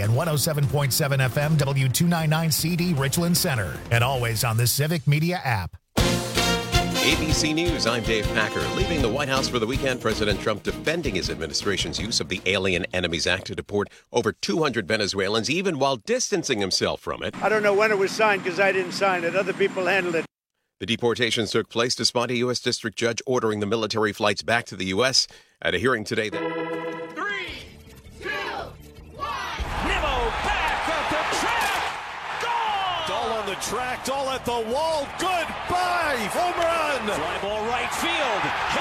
and 107.7 FM W299CD Richland Center. And always on the Civic Media app. ABC News, I'm Dave Packer. Leaving the White House for the weekend, President Trump defending his administration's use of the Alien Enemies Act to deport over 200 Venezuelans, even while distancing himself from it. I don't know when it was signed because I didn't sign it. Other people handled it. The deportations took place despite a U.S. district judge ordering the military flights back to the U.S. At a hearing today that... 3, 2, 1. Nimmo back at the track. Goal! Dahl on the track, Dahl at the wall. Goodbye! Home run! Fly ball right field.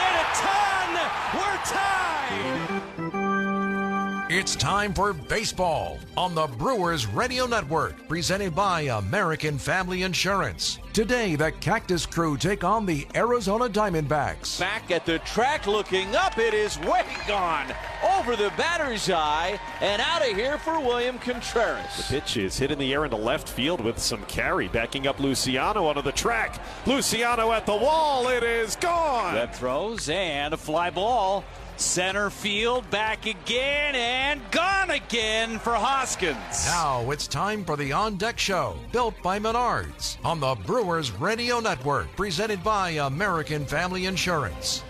Hit a ton. We're tied. It's time for baseball on the Brewers Radio Network, presented by American Family Insurance. Today, the Cactus Crew take on the Arizona Diamondbacks. Back at the track, looking up. It is way gone over the batter's eye and out of here for William Contreras. The pitch is hit in the air into left field with some carry, backing up Luciano onto the track. Luciano at the wall. It is gone. Webb throws and a fly ball. Center field, back again, and gone again for Hoskins. Now it's time for the On Deck Show, built by Menards, on the Brewers Radio Network, presented by American Family Insurance.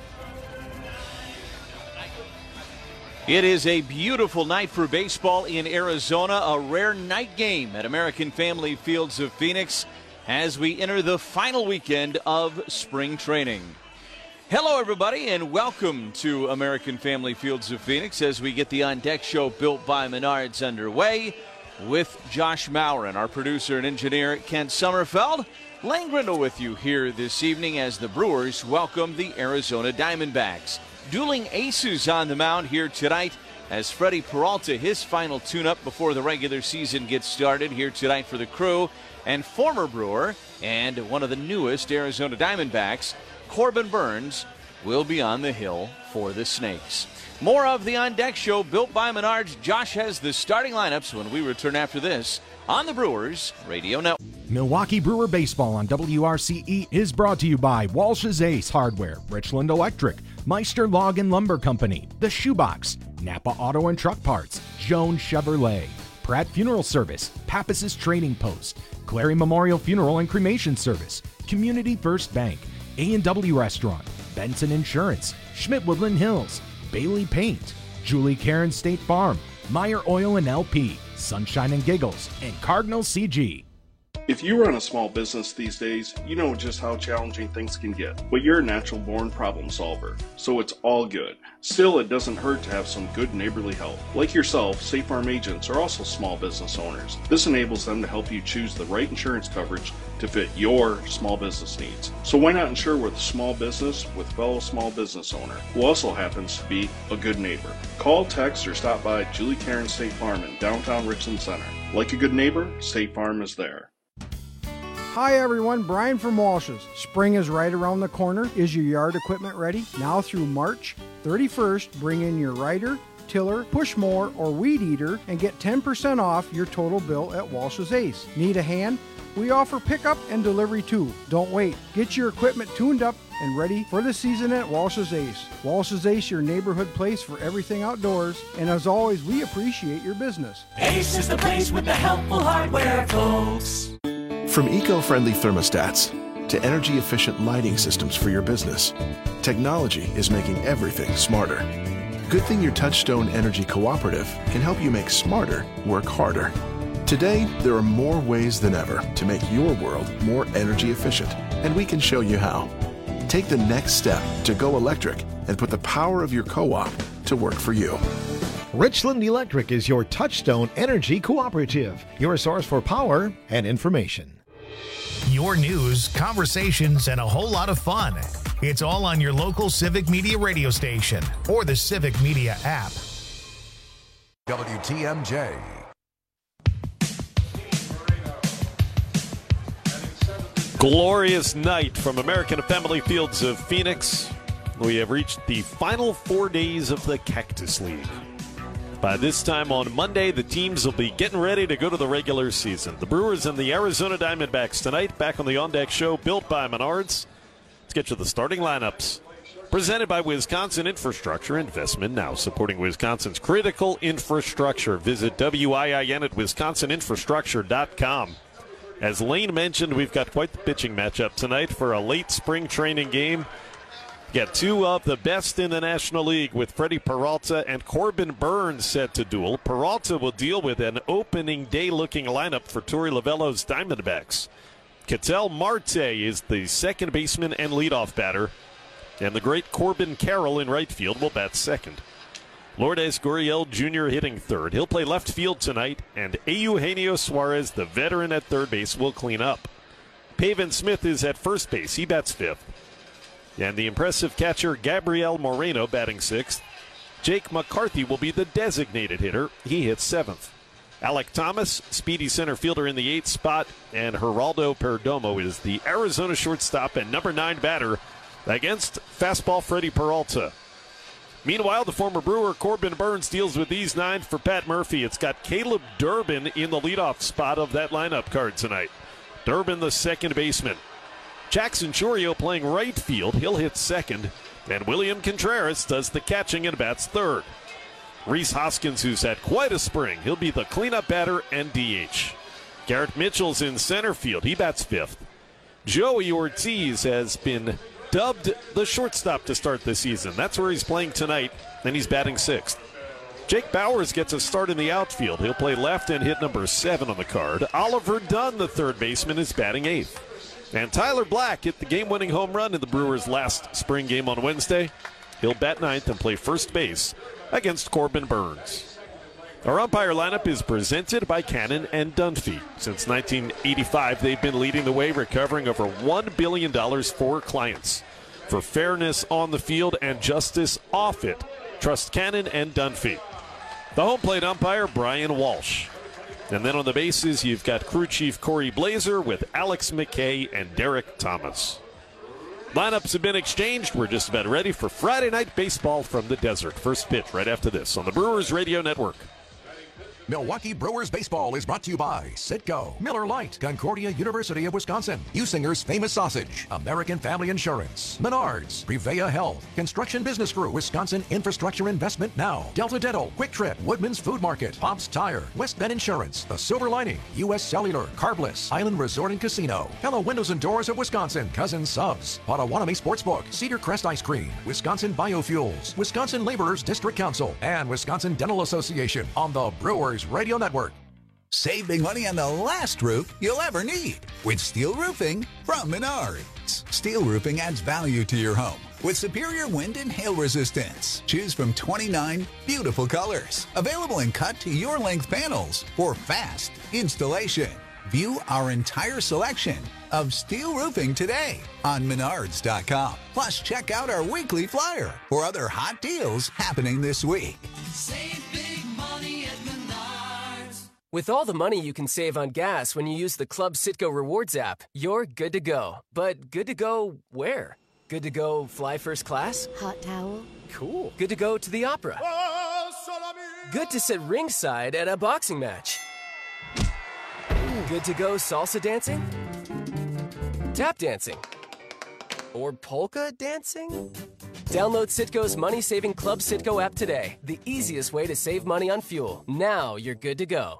It is a beautiful night for baseball in Arizona, a rare night game at American Family Fields of Phoenix as we enter the final weekend of spring training. Hello, everybody, and welcome to American Family Fields of Phoenix as we get the On Deck Show built by Menards underway with Josh Maurer, our producer and engineer, Kent Sommerfeld. Lane Grindle with you here this evening as the Brewers welcome the Arizona Diamondbacks. Dueling aces on the mound here tonight as Freddie Peralta, his final tune-up before the regular season gets started here tonight for the Crew, and former Brewer and one of the newest Arizona Diamondbacks, Corbin Burns, will be on the hill for the Snakes. More of the On Deck Show built by Menards. Josh has the starting lineups when we return after this on the Brewers Radio Network. Milwaukee Brewer Baseball on WRCE is brought to you by Walsh's Ace Hardware, Richland Electric, Meister Log and Lumber Company, The Shoebox, Napa Auto and Truck Parts, Jones Chevrolet, Pratt Funeral Service, Pappas's Trading Post, Clary Memorial Funeral and Cremation Service, Community First Bank, A&W Restaurant, Benson Insurance, Schmidt Woodland Hills, Bailey Paint, Julie Karen State Farm, Meyer Oil and LP, Sunshine and Giggles, and Cardinal CG. If you run a small business these days, you know just how challenging things can get, but you're a natural-born problem solver, so it's all good. Still, it doesn't hurt to have some good neighborly help. Like yourself, State Farm agents are also small business owners. This enables them to help you choose the right insurance coverage to fit your small business needs. So why not insure with a small business with fellow small business owner, who also happens to be a good neighbor? Call, text, or stop by Julie Karen State Farm in downtown Richland Center. Like a good neighbor, State Farm is there. Hi everyone, Brian from Walsh's. Spring is right around the corner. Is your yard equipment ready? Now through March 31st, bring in your rider, tiller, push mower, or weed eater and get 10% off your total bill at Walsh's Ace. Need a hand? We offer pickup and delivery too. Don't wait. Get your equipment tuned up and ready for the season at Walsh's Ace. Walsh's Ace, your neighborhood place for everything outdoors. And as always, we appreciate your business. Ace is the place with the helpful hardware, folks. From eco-friendly thermostats to energy-efficient lighting systems for your business, technology is making everything smarter. Good thing your Touchstone Energy Cooperative can help you make smarter work harder. Today, there are more ways than ever to make your world more energy efficient, and we can show you how. Take the next step to go electric and put the power of your co-op to work for you. Richland Electric is your Touchstone Energy Cooperative, your source for power and information. Your news, conversations, and a whole lot of fun. It's all on your local Civic Media radio station or the Civic Media app. WTMJ. Glorious night from American Family Fields of Phoenix. We have reached the final 4 days of the Cactus League. By this time on Monday, the teams will be getting ready to go to the regular season. The Brewers and the Arizona Diamondbacks tonight, back on the On Deck Show, built by Menards. Let's get you the starting lineups. Presented by Wisconsin Infrastructure Investment Now, supporting Wisconsin's critical infrastructure. Visit WIIN at wisconsininfrastructure.com. As Lane mentioned, we've got quite the pitching matchup tonight for a late spring training game. Get two of the best in the National League with Freddie Peralta and Corbin Burns set to duel. Peralta will deal with an opening day-looking lineup for Torey Lovullo's Diamondbacks. Ketel Marte is the second baseman and leadoff batter, and the great Corbin Carroll in right field will bat second. Lourdes Gurriel Jr. hitting third. He'll play left field tonight, and Eugenio Suarez, the veteran at third base, will clean up. Pavin Smith is at first base. He bats fifth. And the impressive catcher Gabriel Moreno batting sixth. Jake McCarthy will be the designated hitter. He hits seventh. Alec Thomas, speedy center fielder in the eighth spot, and Geraldo Perdomo is the Arizona shortstop and number 9 batter against fastball Freddie Peralta. Meanwhile, the former Brewer Corbin Burns deals with these 9 for Pat Murphy. It's got Caleb Durbin in the leadoff spot of that lineup card tonight. Durbin, the second baseman. Jackson Chourio playing right field. He'll hit second. And William Contreras does the catching and bats third. Rhys Hoskins, who's had quite a spring, he'll be the cleanup batter and DH. Garrett Mitchell's in center field. He bats fifth. Joey Ortiz has been dubbed the shortstop to start the season. That's where he's playing tonight, and he's batting sixth. Jake Bowers gets a start in the outfield. He'll play left and hit number 7 on the card. Oliver Dunn, the third baseman, is batting eighth. And Tyler Black hit the game-winning home run in the Brewers' last spring game on Wednesday. He'll bat ninth and play first base against Corbin Burns. Our umpire lineup is presented by Cannon and Dunphy. Since 1985, they've been leading the way, recovering over $1 billion for clients. For fairness on the field and justice off it, trust Cannon and Dunphy. The home plate umpire, Brian Walsh. And then on the bases, you've got crew chief Corey Blazer with Alex McKay and Derek Thomas. Lineups have been exchanged. We're just about ready for Friday night baseball from the desert. First pitch right after this on the Brewers Radio Network. Milwaukee Brewers Baseball is brought to you by Citgo, Miller Lite, Concordia University of Wisconsin, Usinger's Famous Sausage, American Family Insurance, Menards, Prevea Health, Construction Business Group, Wisconsin Infrastructure Investment Now, Delta Dental, Quick Trip, Woodman's Food Market, Pops Tire, West Bend Insurance, The Silver Lining, U.S. Cellular, Carbliss, Island Resort and Casino, Hello Windows and Doors of Wisconsin, Cousins Subs, Potawatomi Sportsbook, Cedar Crest Ice Cream, Wisconsin Biofuels, Wisconsin Laborers District Council, and Wisconsin Dental Association on the Brewers Radio Network. Save big money on the last roof you'll ever need with steel roofing from Menards. Steel roofing adds value to your home with superior wind and hail resistance. Choose from 29 beautiful colors, available in cut to your length panels for fast installation. View our entire selection of steel roofing today on Menards.com. Plus, check out our weekly flyer for other hot deals happening this week. Save big money at Menards. With all the money you can save on gas when you use the Club Citgo Rewards app, you're good to go. But good to go where? Good to go fly first class? Hot towel? Cool. Good to go to the opera? Good to sit ringside at a boxing match? Good to go salsa dancing? Tap dancing? Or polka dancing? Download Citgo's money-saving Club Citgo app today. The easiest way to save money on fuel. Now you're good to go.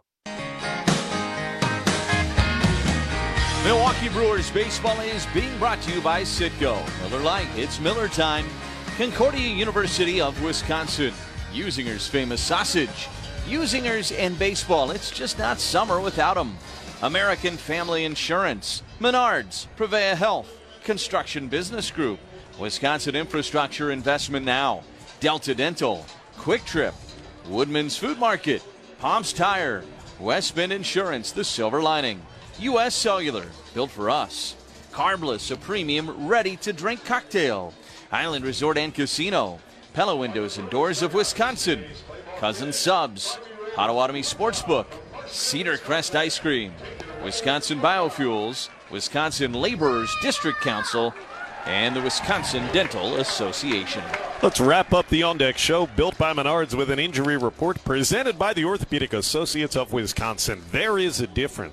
Milwaukee Brewers baseball is being brought to you by Citgo. Miller Lite, it's Miller time. Concordia University of Wisconsin. Usinger's Famous Sausage. Usingers and baseball, it's just not summer without them. American Family Insurance. Menards, Prevea Health, Construction Business Group, Wisconsin Infrastructure Investment Now, Delta Dental, Quick Trip, Woodman's Food Market, Pops Tire, West Bend Insurance, The Silver Lining, U.S. Cellular, built for us, Carbliss, a premium ready-to-drink cocktail, Island Resort and Casino, Pella Windows and Doors of Wisconsin, Cousins Subs, Potawatomi Sportsbook, Cedar Crest Ice Cream, Wisconsin Biofuels, Wisconsin Laborers District Council, and the Wisconsin Dental Association. Let's wrap up the On Deck Show, built by Menards, with an injury report presented by the Orthopedic Associates of Wisconsin. There is a difference.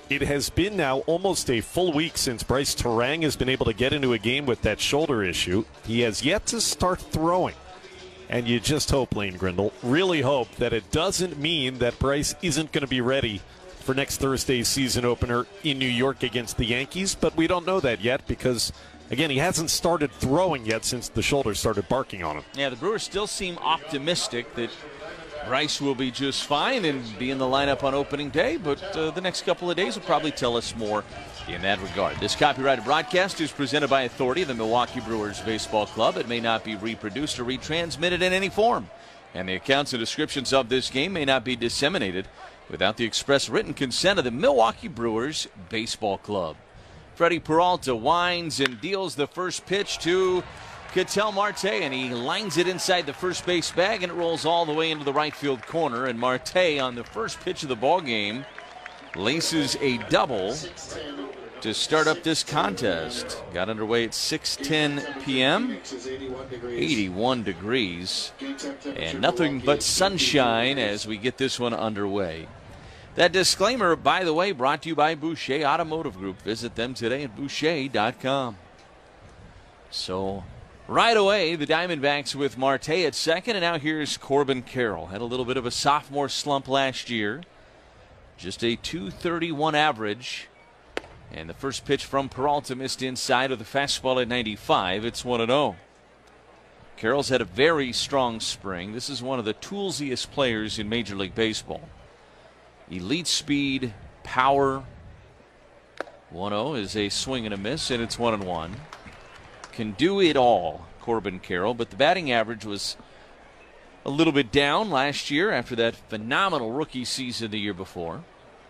It has been now almost a full week since Bryce Terang has been able to get into a game with that shoulder issue. He has yet to start throwing. And you just hope, Lane Grindle, really hope that it doesn't mean that Bryce isn't going to be ready for next Thursday's season opener in New York against the Yankees. But we don't know that yet because, again, he hasn't started throwing yet since the shoulder started barking on him. Yeah, the Brewers still seem optimistic that Bryce will be just fine and be in the lineup on opening day, but the next couple of days will probably tell us more in that regard. This copyrighted broadcast is presented by authority of the Milwaukee Brewers Baseball Club. It may not be reproduced or retransmitted in any form, and the accounts and descriptions of this game may not be disseminated without the express written consent of the Milwaukee Brewers Baseball Club. Freddie Peralta winds and deals the first pitch to Ketel Marte, and he lines it inside the first base bag, and it rolls all the way into the right field corner. And Marte, on the first pitch of the ball game, laces a double to start up this contest. Got underway at 6:10 p.m. 81 degrees, and nothing but sunshine as we get this one underway. That disclaimer, by the way, brought to you by Boucher Automotive Group. Visit them today at Boucher.com. So right away, the Diamondbacks with Marte at second, and now here's Corbin Carroll. Had a little bit of a sophomore slump last year. Just a .231 average. And the first pitch from Peralta missed inside of the fastball at 95. It's 1-0. Carroll's had a very strong spring. This is one of the toolsiest players in Major League Baseball. Elite speed, power. 1-0 is a swing and a miss, and it's 1-1. Can do it all, Corbin Carroll, but the batting average was a little bit down last year after that phenomenal rookie season the year before.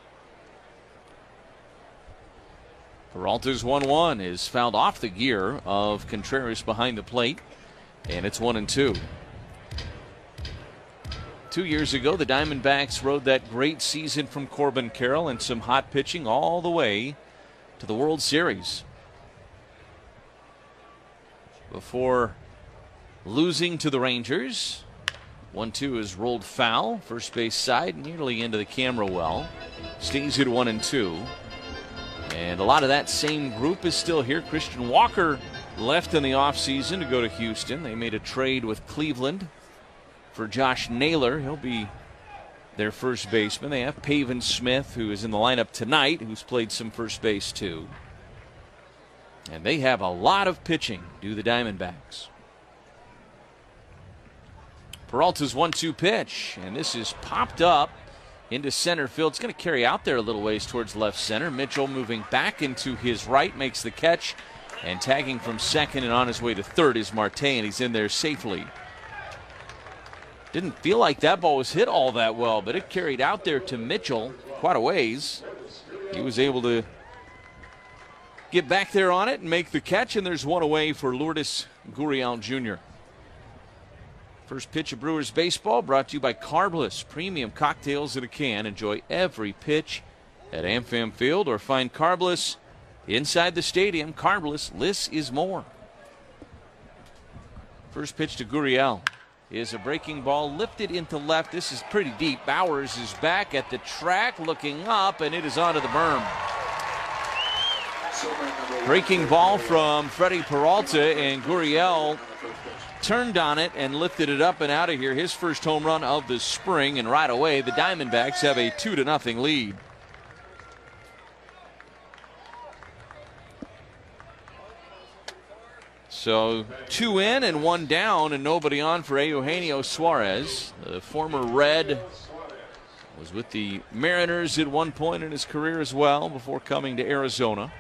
Peralta's 1-1 is fouled off the gear of Contreras behind the plate, and it's 1-2. 2 years ago, the Diamondbacks rode that great season from Corbin Carroll and some hot pitching all the way to the World Series, before losing to the Rangers. 1-2 is rolled foul, first base side, nearly into the camera well. Stays at 1-2. And a lot of that same group is still here. Christian Walker left in the offseason to go to Houston. They made a trade with Cleveland for Josh Naylor. He'll be their first baseman. They have Pavin Smith, who is in the lineup tonight, who's played some first base too. And they have a lot of pitching, do the Diamondbacks. Peralta's 1-2 pitch, and this is popped up into center field. It's going to carry out there a little ways towards left center. Mitchell moving back into his right, makes the catch, and tagging from second and on his way to third is Marte, and he's in there safely. Didn't feel like that ball was hit all that well, but it carried out there to Mitchell quite a ways. He was able to get back there on it and make the catch, and there's one away for Lourdes Gurriel Jr. First pitch of Brewers baseball brought to you by Carbliss, premium cocktails in a can. Enjoy every pitch at AmFam Field or find Carbliss inside the stadium. Carbliss, less is more. First pitch to Gurriel is a breaking ball lifted into left. This is pretty deep. Bowers is back at the track looking up, and it is onto the berm. Breaking ball from Freddie Peralta, and Gurriel turned on it and lifted it up and out of here. His first home run of the spring, and right away the Diamondbacks have a 2-0 lead. So 2 in and 1 down and nobody on for Eugenio Suarez. The former Red was with the Mariners at one point in his career as well before coming to Arizona.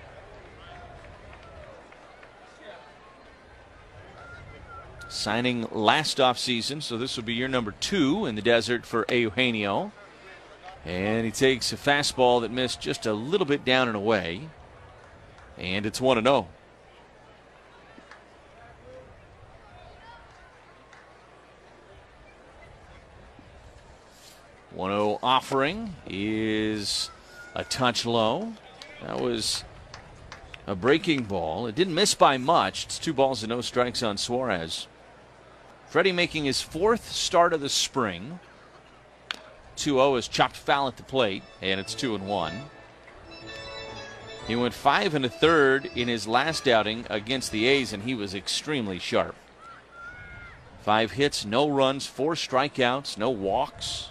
Signing last offseason, so this will be year number 2 in the desert for Eugenio. And he takes a fastball that missed just a little bit down and away. And it's 1-0. 1-0 offering is a touch low. That was a breaking ball. It didn't miss by much. It's 2 balls and no strikes on Suarez. Freddie making his 4th start of the spring. 2-0 is chopped foul at the plate, and it's 2-1. He went 5 1/3 in his last outing against the A's, and he was extremely sharp. 5 hits, no runs, 4 strikeouts, no walks.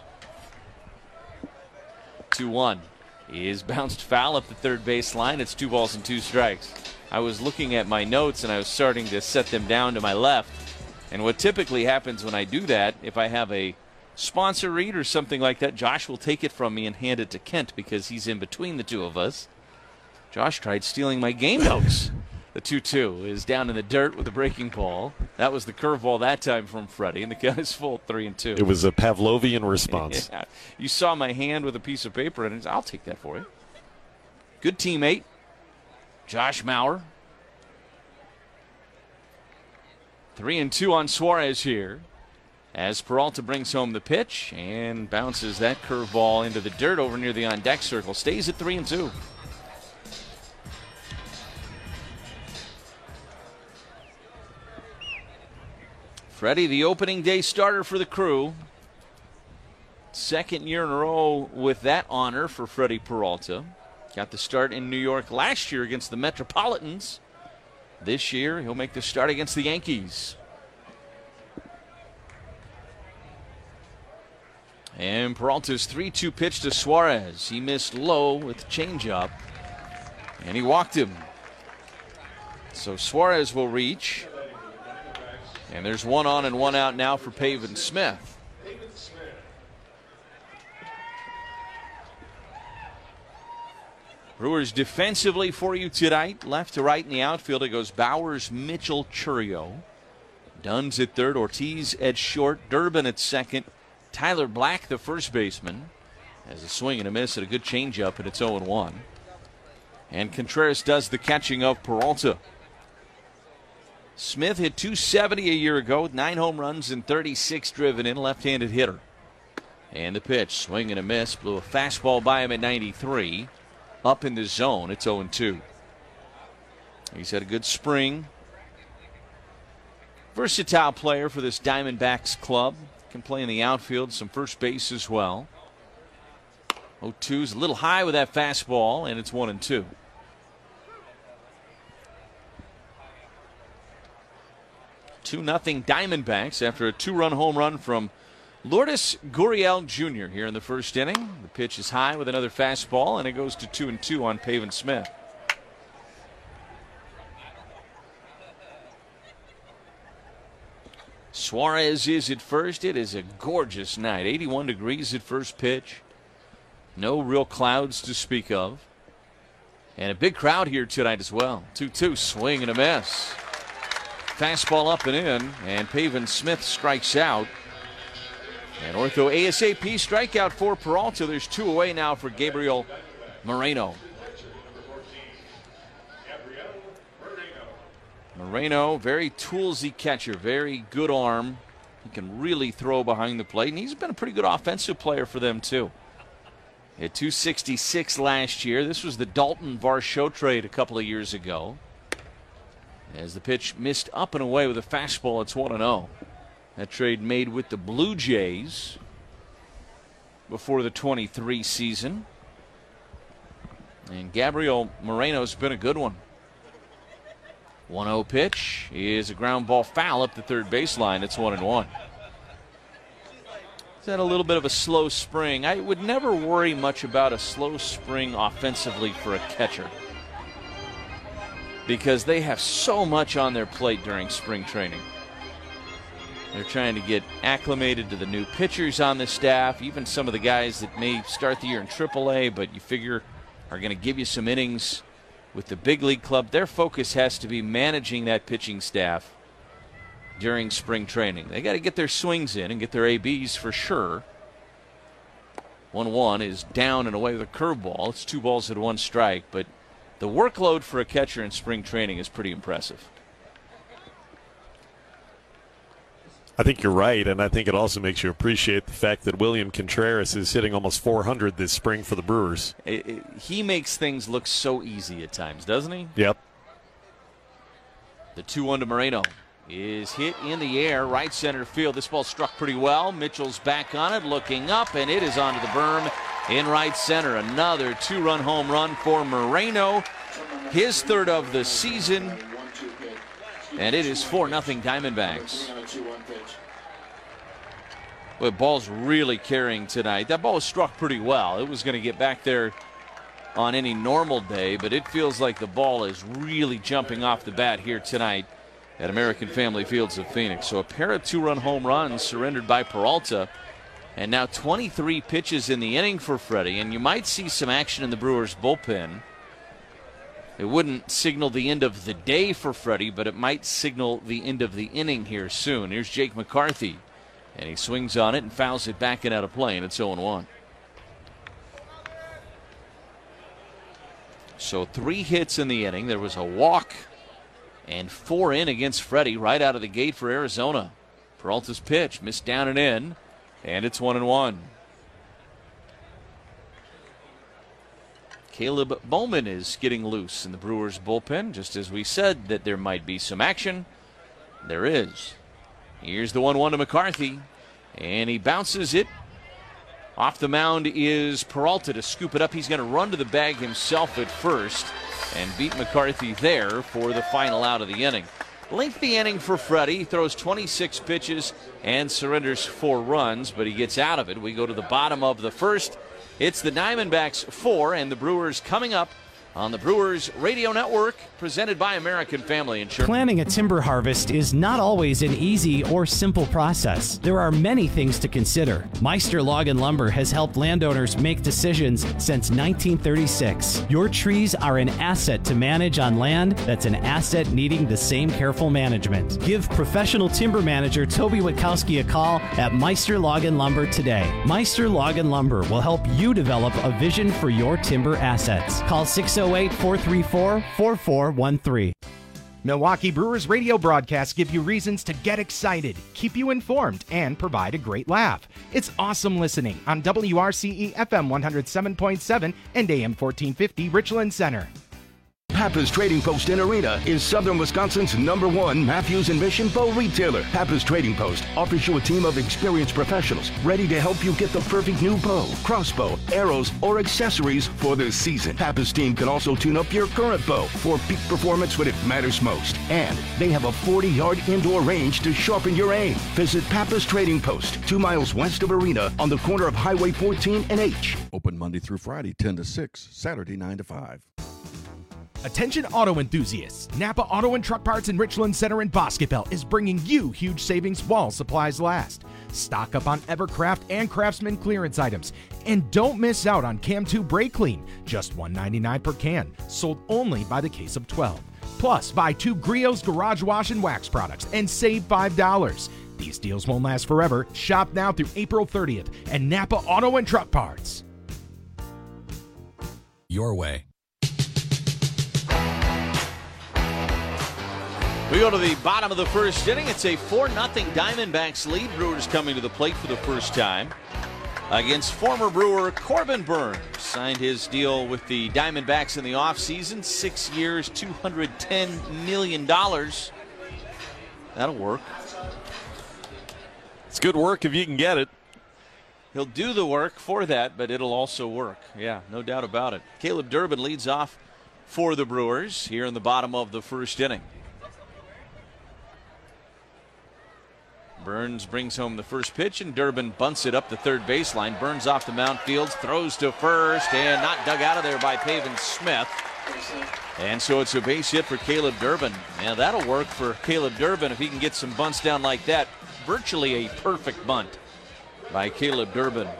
2-1 is bounced foul up the third base line. It's 2 balls and 2 strikes. I was looking at my notes, and I was starting to set them down to my left. And what typically happens when I do that, if I have a sponsor read or something like that, Josh will take it from me and hand it to Kent because he's in between the two of us. Josh tried stealing my game notes. The 2-2 is down in the dirt with a breaking ball. That was the curveball that time from Freddie, and the count is full 3-2. It was a Pavlovian response. Yeah. You saw my hand with a piece of paper, and I'll take that for you. Good teammate, Josh Mauer. 3-2 on Suarez here, as Peralta brings home the pitch and bounces that curveball into the dirt over near the on-deck circle. Stays at 3-2. Freddie, the opening day starter for the Crew. Second year in a row with that honor for Freddie Peralta. Got the start in New York last year against the Metropolitans. This year, he'll make the start against the Yankees. And Peralta's 3-2 pitch to Suarez. He missed low with the changeup, and he walked him. So Suarez will reach. And there's 1 on and 1 out now for Pavin Smith. Brewers defensively for you tonight. Left to right in the outfield, it goes Bowers, Mitchell, Churio. Dunn's at third, Ortiz at short, Durbin at second, Tyler Black, the first baseman, has a swing and a miss at a good changeup, and it's 0-1. And Contreras does the catching of Peralta. Smith hit .270 a year ago with 9 home runs and 36 driven in, left-handed hitter. And the pitch, swing and a miss, blew a fastball by him at 93. Up in the zone, it's 0-2. He's had a good spring. Versatile player for this Diamondbacks club. Can play in the outfield, some first base as well. 0-2's a little high with that fastball, and it's 1-2. Nothing Diamondbacks after a 2-run home run from Lourdes Gurriel Jr. here in the first inning. The pitch is high with another fastball, and it goes to 2-2 on Pavin Smith. Suarez is at first. It is a gorgeous night. 81 degrees at first pitch. No real clouds to speak of. And a big crowd here tonight as well. 2-2, swing and a miss. Fastball up and in, and Pavin Smith strikes out. And Ortho ASAP strikeout for Peralta. There's 2 away now for Gabriel Moreno. Moreno, very toolsy catcher, very good arm. He can really throw behind the plate, and he's been a pretty good offensive player for them too. At .266 last year. This was the Dalton Varsho trade a couple of years ago. As the pitch missed up and away with a fastball, it's 1-0. That trade made with the Blue Jays before the 23 season. And Gabriel Moreno's been a good one. 1-0 pitch is a ground ball foul up the third baseline. It's 1-1. He's had a little bit of a slow spring. I would never worry much about a slow spring offensively for a catcher, because they have so much on their plate during spring training. They're trying to get acclimated to the new pitchers on the staff, even some of the guys that may start the year in AAA, but you figure are going to give you some innings with the big league club. Their focus has to be managing that pitching staff during spring training. They got to get their swings in and get their ABs for sure. 1-1 is down and away with a curveball. It's 2 balls and 1 strike, but the workload for a catcher in spring training is pretty impressive. I think you're right, and I think it also makes you appreciate the fact that William Contreras is hitting almost 400 this spring for the Brewers. He makes things look so easy at times, doesn't he? Yep. The 2-1 to Moreno is hit in the air, right center field. This ball struck pretty well. Mitchell's back on it, looking up, and it is onto the berm in right center. Another 2-run home run for Moreno, his third of the season, and it is 4-0 Diamondbacks. Well, ball's really carrying tonight. That ball was struck pretty well. It was going to get back there on any normal day, but it feels like the ball is really jumping off the bat here tonight at American Family Fields of Phoenix. So a pair of 2-run home runs surrendered by Peralta, and now 23 pitches in the inning for Freddie, and you might see some action in the Brewers bullpen. It wouldn't signal the end of the day for Freddie, but it might signal the end of the inning here soon. Here's Jake McCarthy, and he swings on it and fouls it back and out of play, and it's 0-1. So 3 hits in the inning. There was a walk and 4 in against Freddie right out of the gate for Arizona. Peralta's pitch missed down and in, and it's 1-1. Caleb Bowman is getting loose in the Brewers bullpen, just as we said that there might be some action. There is. Here's the 1-1 to McCarthy, and he bounces it. Off the mound is Peralta to scoop it up. He's going to run to the bag himself at first and beat McCarthy there for the final out of the inning. Lengthy inning for Freddie. He throws 26 pitches and surrenders 4 runs, but he gets out of it. We go to the bottom of the first. It's the Diamondbacks 4 and the Brewers coming up on the Brewers Radio Network, presented by American Family Insurance. Planning a timber harvest is not always an easy or simple process. There are many things to consider. Meister Log & Lumber has helped landowners make decisions since 1936. Your trees are an asset to manage on land that's an asset needing the same careful management. Give professional timber manager Toby Witkowski a call at Meister Log & Lumber today. Meister Log & Lumber will help you develop a vision for your timber assets. Call 608-434-4413. Milwaukee Brewers radio broadcasts give you reasons to get excited, keep you informed, and provide a great laugh. It's awesome listening on WRCE FM 107.7 and AM 1450 Richland Center. Pappas Trading Post in Arena is Southern Wisconsin's #1 Matthews and Mission bow retailer. Pappas Trading Post offers you a team of experienced professionals ready to help you get the perfect new bow, crossbow, arrows, or accessories for this season. Pappas team can also tune up your current bow for peak performance when it matters most. And they have a 40-yard indoor range to sharpen your aim. Visit Pappas Trading Post, 2 miles west of Arena on the corner of Highway 14 and H. Open Monday through Friday, 10 to 6, Saturday 9 to 5. Attention auto enthusiasts. Napa Auto and Truck Parts in Richland Center and Boscobel is bringing you huge savings while supplies last. Stock up on Evercraft and Craftsman clearance items. And don't miss out on Cam 2 Brake Clean, just $1.99 per can, sold only by the case of 12. Plus, buy 2 Griot's Garage Wash and Wax products and save $5. These deals won't last forever. Shop now through April 30th at Napa Auto and Truck Parts. Your way. We go to the bottom of the first inning. It's a 4-0 Diamondbacks lead. Brewers coming to the plate for the first time against former Brewer Corbin Burnes. Signed his deal with the Diamondbacks in the offseason. 6 years, $210 million. That'll work. It's good work if you can get it. He'll do the work for that, but it'll also work. Yeah, no doubt about it. Caleb Durbin leads off for the Brewers here in the bottom of the first inning. Burnes brings home the first pitch, and Durbin bunts it up the third baseline. Burnes off the mound, Fields throws to first, and not dug out of there by Pavin Smith. And so it's a base hit for Caleb Durbin. Now that'll work for Caleb Durbin if he can get some bunts down like that. Virtually a perfect bunt by Caleb Durbin.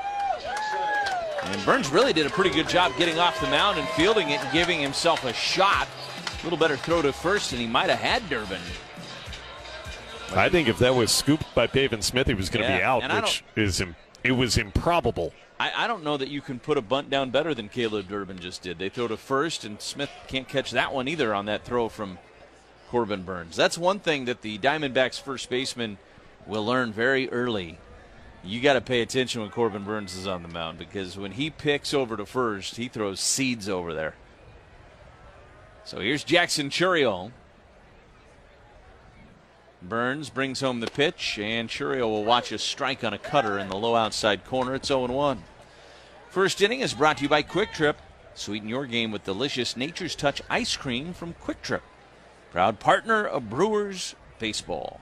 And Burnes really did a pretty good job getting off the mound and fielding it and giving himself a shot. A little better throw to first, and he might have had Durbin. I think if that was scooped by Pavin Smith, he was going to be out, which it was improbable. I don't know that you can put a bunt down better than Caleb Durbin just did. They throw to first, and Smith can't catch that one either on that throw from Corbin Burnes. That's one thing that the Diamondbacks first baseman will learn very early. You got to pay attention when Corbin Burnes is on the mound, because when he picks over to first, he throws seeds over there. So here's Jackson Chourio. Burnes brings home the pitch, and Chourio will watch a strike on a cutter in the low outside corner. It's 0-1. First inning is brought to you by Quick Trip. Sweeten your game with delicious Nature's Touch ice cream from Quick Trip. Proud partner of Brewers Baseball.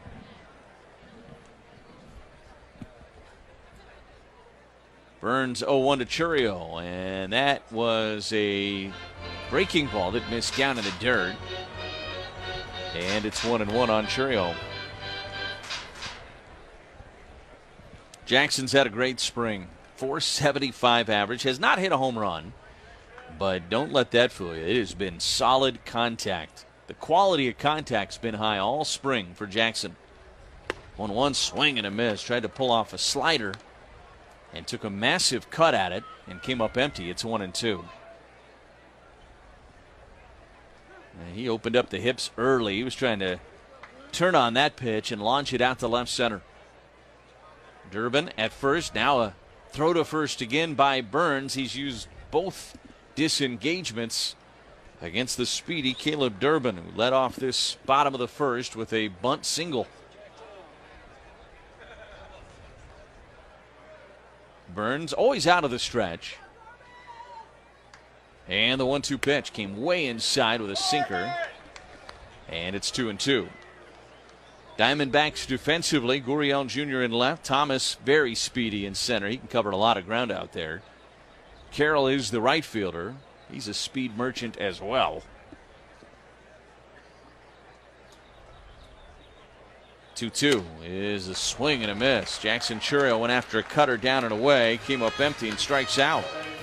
Burns 0-1 to Chourio, and that was a breaking ball that missed down in the dirt. And it's 1-1 on Chourio. Jackson's had a great spring. .475 average. Has not hit a home run, but don't let that fool you. It has been solid contact. The quality of contact's been high all spring for Jackson. 1-1 swing and a miss. Tried to pull off a slider and took a massive cut at it and came up empty. It's 1-2. He opened up the hips early. He was trying to turn on that pitch and launch it out to left center. Durbin at first. Now a throw to first again by Burns. He's used both disengagements against the speedy Caleb Durbin, who led off this bottom of the first with a bunt single. Burns always out of the stretch. And the 1-2 pitch came way inside with a sinker. And it's 2-2. Diamondbacks defensively, Gurriel Jr. in left. Thomas very speedy in center. He can cover a lot of ground out there. Carroll is the right fielder. He's a speed merchant as well. 2-2 is a swing and a miss. Jackson Chourio went after a cutter down and away. Came up empty and strikes out.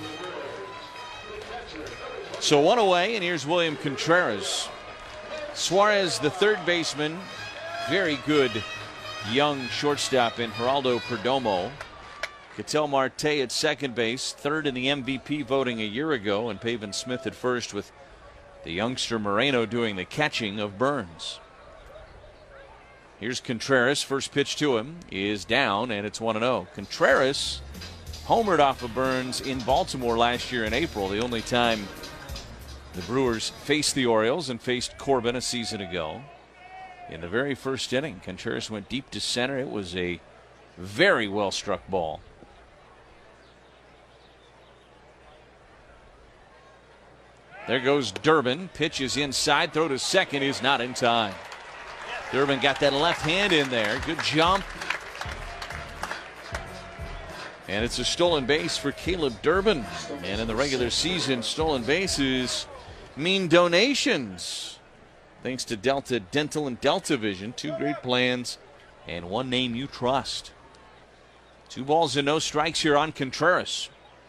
So one away, and here's William Contreras. Suarez, the third baseman. Very good young shortstop in Geraldo Perdomo. Ketel Marte at second base, third in the MVP voting a year ago, and Pavin Smith at first, with the youngster Moreno doing the catching of Burns. Here's Contreras. First pitch to him is down, and it's 1-0. Contreras homered off of Burns in Baltimore last year in April, the only time the Brewers faced the Orioles and faced Corbin a season ago. In the very first inning, Contreras went deep to center. It was a very well-struck ball. There goes Durbin. Pitch is inside. Throw to second is not in time. Durbin got that left hand in there. Good jump. And it's a stolen base for Caleb Durbin. And in the regular season, stolen bases mean donations. Thanks to Delta Dental and Delta Vision. Two great plans and one name you trust. 2 balls and no strikes here on Contreras.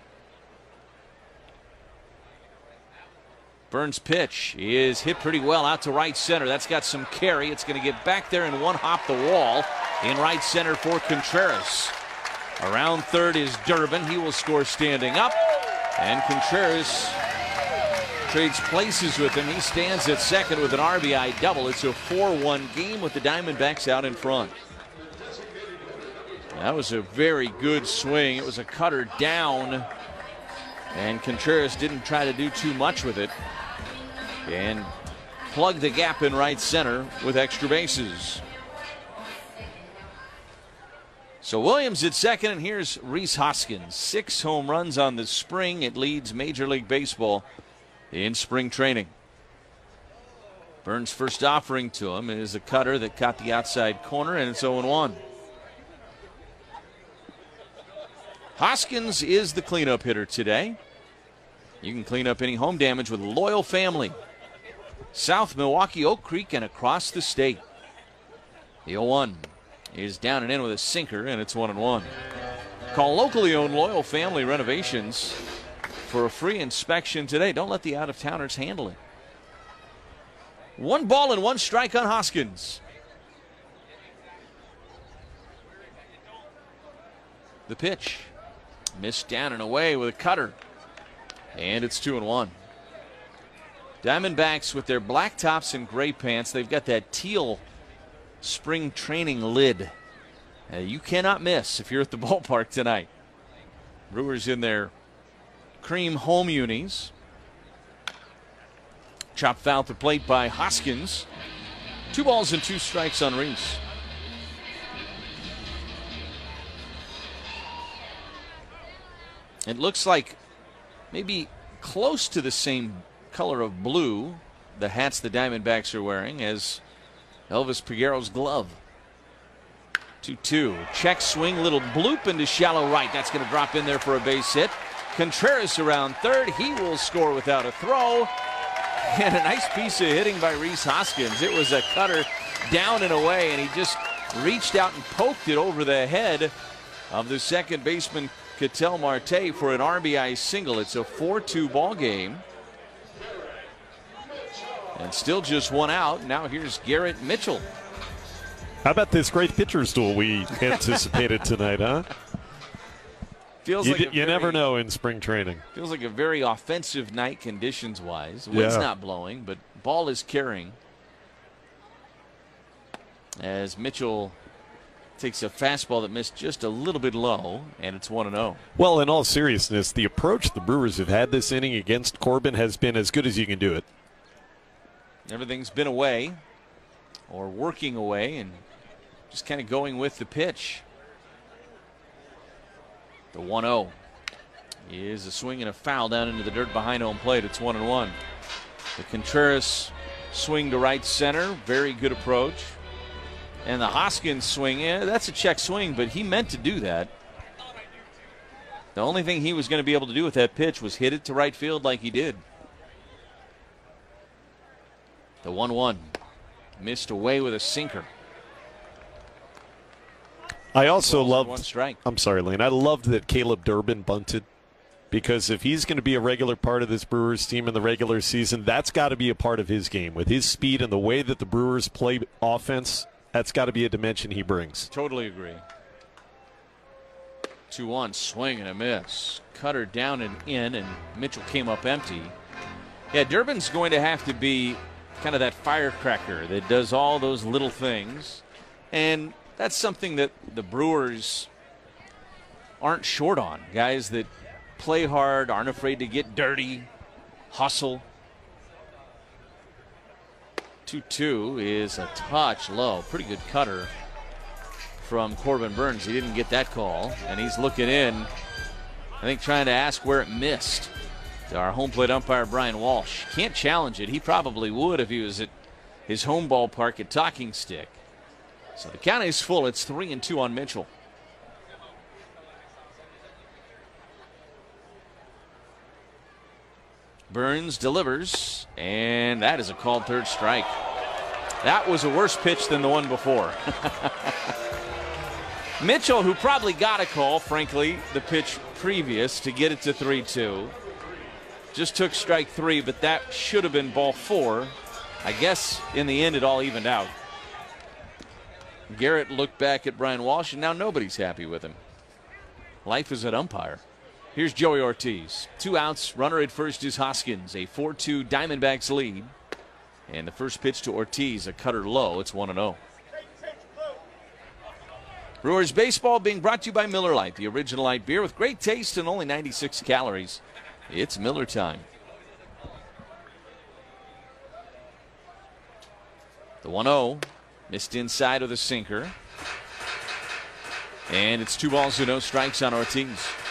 Burns' pitch is hit pretty well out to right center. That's got some carry. It's going to get back there and one hop the wall in right center for Contreras. Around third is Durbin. He will score standing up. And Contreras trades places with him. He stands at second with an RBI double. It's a 4-1 game with the Diamondbacks out in front. That was a very good swing. It was a cutter down, and Contreras didn't try to do too much with it and plugged the gap in right center with extra bases. So Williams at second, and here's Rhys Hoskins. 6 home runs on the spring. It leads Major League Baseball in spring training. Burns' first offering to him is a cutter that caught the outside corner, and it's 0-1. Hoskins is the cleanup hitter today. You can clean up any home damage with Loyal Family. South Milwaukee, Oak Creek, and across the state. The 0-1 is down and in with a sinker, and it's 1-1. Call locally owned Loyal Family Renovations for a free inspection today. Don't let the out-of-towners handle it. 1 ball and 1 strike on Hoskins. The pitch missed down and away with a cutter. And it's 2-1. Diamondbacks with their black tops and gray pants. They've got that teal spring training lid. You cannot miss if you're at the ballpark tonight. Brewers in their cream home unis. Chopped foul at the plate by Hoskins. 2 balls and 2 strikes on Rhys. It looks like maybe close to the same color of blue, the hats the Diamondbacks are wearing, as Elvis Peguero's glove. 2-2. Check swing, little bloop into shallow right. That's going to drop in there for a base hit. Contreras around third. He will score without a throw. And a nice piece of hitting by Rhys Hoskins. It was a cutter down and away, and he just reached out and poked it over the head of the second baseman, Ketel Marte, for an RBI single. It's a 4-2 ball game. And still just one out. Now here's Garrett Mitchell. How about this great pitcher's duel we anticipated tonight, huh? Feels like you never know in spring training. Feels like a very offensive night conditions-wise. Wind's not blowing, but ball is carrying. As Mitchell takes a fastball that missed just a little bit low, and it's 1-0. Well, in all seriousness, the approach the Brewers have had this inning against Corbin has been as good as you can do it. Everything's been away, or working away, and just kind of going with the pitch. The 1-0 is a swing and a foul down into the dirt behind home plate. It's 1-1. The Contreras swing to right center. Very good approach. And the Hoskins swing, that's a check swing, but he meant to do that. The only thing he was going to be able to do with that pitch was hit it to right field like he did. The 1-1. Missed away with a sinker. I also loved. One strike. I'm sorry, Lane. I loved that Caleb Durbin bunted, because if he's going to be a regular part of this Brewers team in the regular season, that's got to be a part of his game. With his speed and the way that the Brewers play offense, that's got to be a dimension he brings. Totally agree. 2-1, swing and a miss. Cutter down and in, and Mitchell came up empty. Yeah, Durbin's going to have to be kind of that firecracker that does all those little things. And that's something that the Brewers aren't short on. Guys that play hard, aren't afraid to get dirty, hustle. 2-2 is a touch low. Pretty good cutter from Corbin Burns. He didn't get that call, and he's looking in, I think, trying to ask where it missed. To our home plate umpire, Brian Walsh. Can't challenge it. He probably would if he was at his home ballpark at Talking Stick. So the count is full. It's 3-2 on Mitchell. Burns delivers, and that is a called third strike. That was a worse pitch than the one before. Mitchell, who probably got a call, frankly, the pitch previous to get it to 3-2, just took strike three, but that should have been ball four. I guess in the end it all evened out. Garrett looked back at Brian Walsh, and now nobody's happy with him. Life is an umpire. Here's Joey Ortiz. 2 outs, runner at first is Hoskins. A 4-2 Diamondbacks lead. And the first pitch to Ortiz, a cutter low. It's 1-0. Brewers baseball being brought to you by Miller Lite, the original light beer with great taste and only 96 calories. It's Miller time. The 1-0. Missed inside with a sinker. And it's 2 balls to no strikes on Ortiz.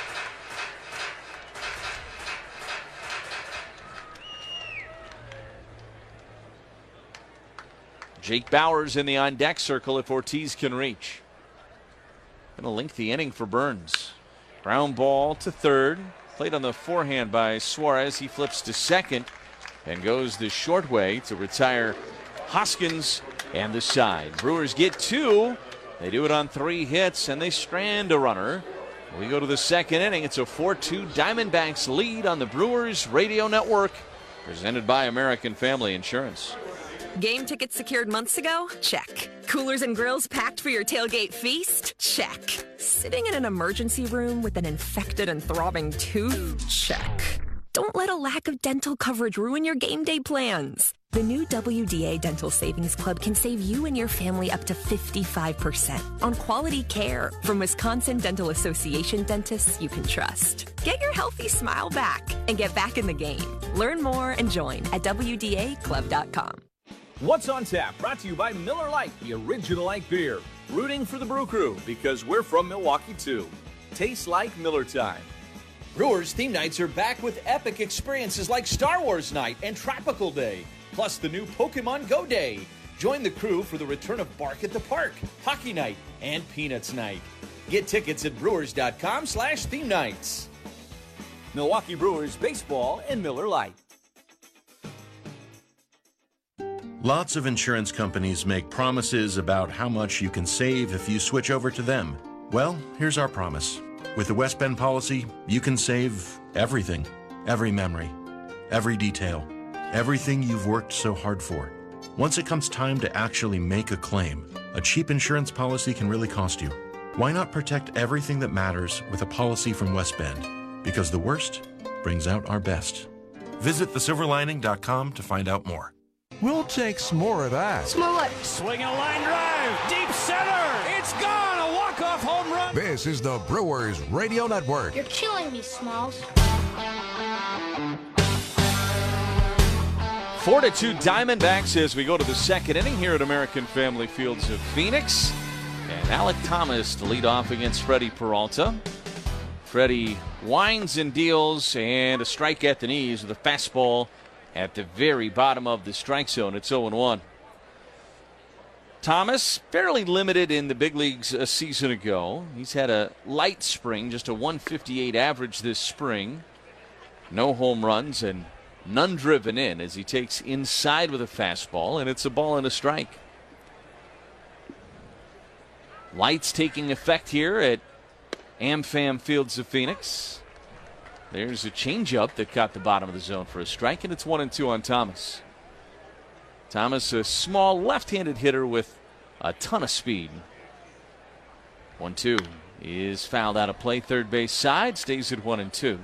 Jake Bauers in the on-deck circle if Ortiz can reach. Been a lengthy inning for Burns. Ground ball to third. Played on the forehand by Suarez. He flips to second and goes the short way to retire Hoskins and the side. Brewers get 2. They do it on 3 hits, and they strand a runner. We go to the second inning. It's a 4-2 Diamondbacks lead on the Brewers Radio Network, presented by American Family Insurance. Game tickets secured months ago? Check. Coolers and grills packed for your tailgate feast? Check. Sitting in an emergency room with an infected and throbbing tooth? Check. Don't let a lack of dental coverage ruin your game day plans. The new WDA Dental Savings Club can save you and your family up to 55% on quality care from Wisconsin Dental Association dentists you can trust. Get your healthy smile back and get back in the game. Learn more and join at WDAclub.com. What's on Tap, brought to you by Miller Lite, the original light beer. Rooting for the Brew Crew because we're from Milwaukee too. Tastes like Miller time. Brewers theme nights are back with epic experiences like Star Wars Night and Tropical Day, plus the new Pokemon Go Day. Join the crew for the return of Bark at the Park, Hockey Night, and Peanuts Night. Get tickets at brewers.com/theme nights. Milwaukee Brewers baseball and Miller Lite. Lots of insurance companies make promises about how much you can save if you switch over to them. Well, here's our promise. With the West Bend policy, you can save everything, every memory, every detail, everything you've worked so hard for. Once it comes time to actually make a claim, a cheap insurance policy can really cost you. Why not protect everything that matters with a policy from West Bend? Because the worst brings out our best. Visit thesilverlining.com to find out more. We'll take some more of that. Smollett. Swinging a line drive. Deep center. It's gone. A walk-off home run. This is the Brewers Radio Network. You're killing me, Smalls. 4-2 Diamondbacks as we go to the second inning here at American Family Fields of Phoenix. And Alek Thomas to lead off against Freddie Peralta. Freddie winds and deals, and a strike at the knees with a fastball at the very bottom of the strike zone. It's 0-1. Thomas, fairly limited in the big leagues a season ago. He's had a light spring, just a 158 average this spring. No home runs and none driven in as he takes inside with a fastball, and it's a ball and a strike. Lights taking effect here at AmFam Fields of Phoenix. There's a changeup that caught the bottom of the zone for a strike, and it's 1-2 on Thomas. Thomas, a small left-handed hitter with a ton of speed. 1-2 is fouled out of play. Third base side stays at 1-2.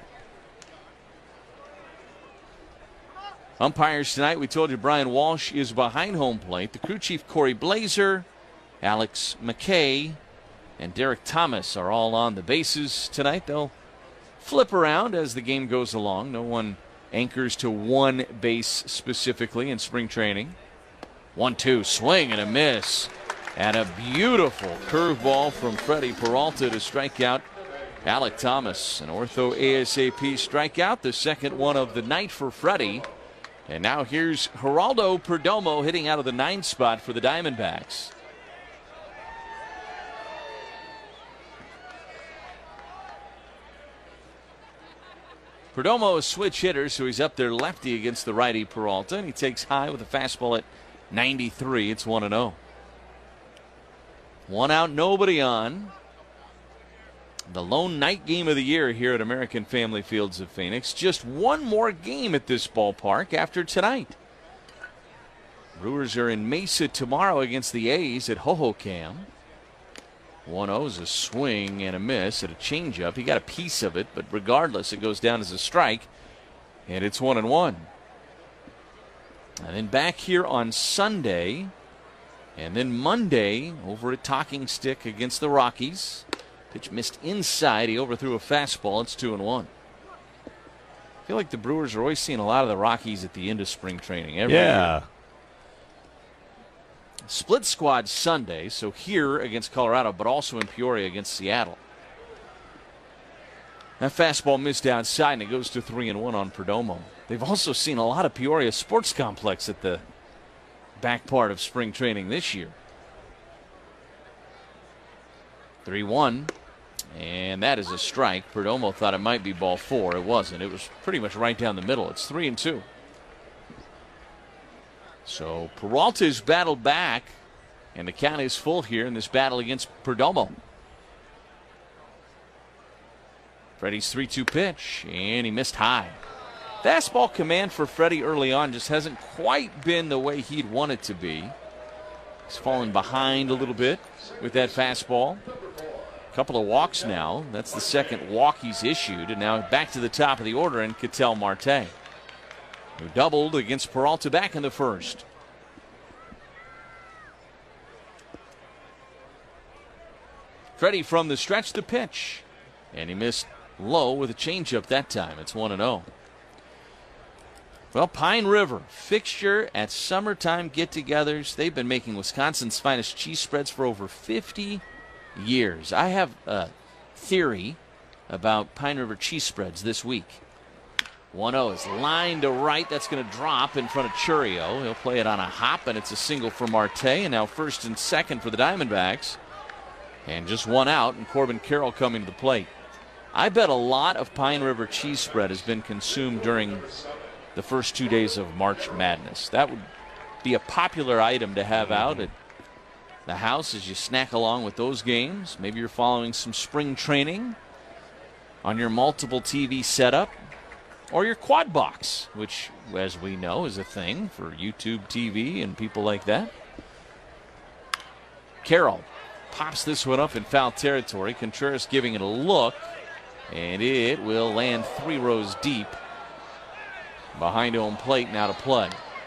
Umpires tonight, we told you Brian Walsh is behind home plate. The crew chief Corey Blazer, Alex McKay, and Derek Thomas are all on the bases tonight. They'll flip around as the game goes along. No one anchors to one base specifically in spring training. 1-2, swing and a miss. And a beautiful curveball from Freddie Peralta to strike out Alek Thomas. An ortho ASAP strikeout, the second one of the night for Freddie. And now here's Geraldo Perdomo hitting out of the 9th spot for the Diamondbacks. Perdomo is switch hitter, so he's up there lefty against the righty Peralta, and he takes high with a fastball at 93. It's 1-0. 1 out, nobody on. The lone night game of the year here at American Family Fields of Phoenix. Just one more game at this ballpark after tonight. Brewers are in Mesa tomorrow against the A's at Hohokam. 1-0 is a swing and a miss at a changeup. He got a piece of it, but regardless, it goes down as a strike, and it's 1-1. And then back here on Sunday, and then Monday over at Talking Stick against the Rockies. Pitch missed inside. He overthrew a fastball. It's 2-1. I feel like the Brewers are always seeing a lot of the Rockies at the end of spring training every year. Split squad Sunday, so here against Colorado, but also in Peoria against Seattle. That fastball missed outside, and it goes to 3-1 on Perdomo. They've also seen a lot of Peoria Sports Complex at the back part of spring training this year. 3-1, and that is a strike. Perdomo thought it might be ball 4. It wasn't. It was pretty much right down the middle. It's 3-2. So Peralta's battled back, and the count is full here in this battle against Perdomo. Freddie's 3-2 pitch, and he missed high. Fastball command for Freddie early on just hasn't quite been the way he'd want it to be. He's fallen behind a little bit with that fastball. A couple of walks now. That's the second walk he's issued, and now back to the top of the order in Ketel Marte, who doubled against Peralta back in the first. Freddie from the stretch to pitch, and he missed low with a changeup that time. It's 1-0. Well, Pine River, fixture at summertime get-togethers. They've been making Wisconsin's finest cheese spreads for over 50 years. I have a theory about Pine River cheese spreads this week. 1-0 is lined to right. That's going to drop in front of Churio. He'll play it on a hop, and it's a single for Marte. And now first and second for the Diamondbacks. And just one out, and Corbin Carroll coming to the plate. I bet a lot of Pine River cheese spread has been consumed during the first 2 days of March Madness. That would be a popular item to have out at the house as you snack along with those games. Maybe you're following some spring training on your multiple TV setup. Or your quad box, which, as we know, is a thing for YouTube TV and people like that. Carroll pops this one up in foul territory. Contreras giving it a look, and it will land 3 rows deep behind home plate now to play.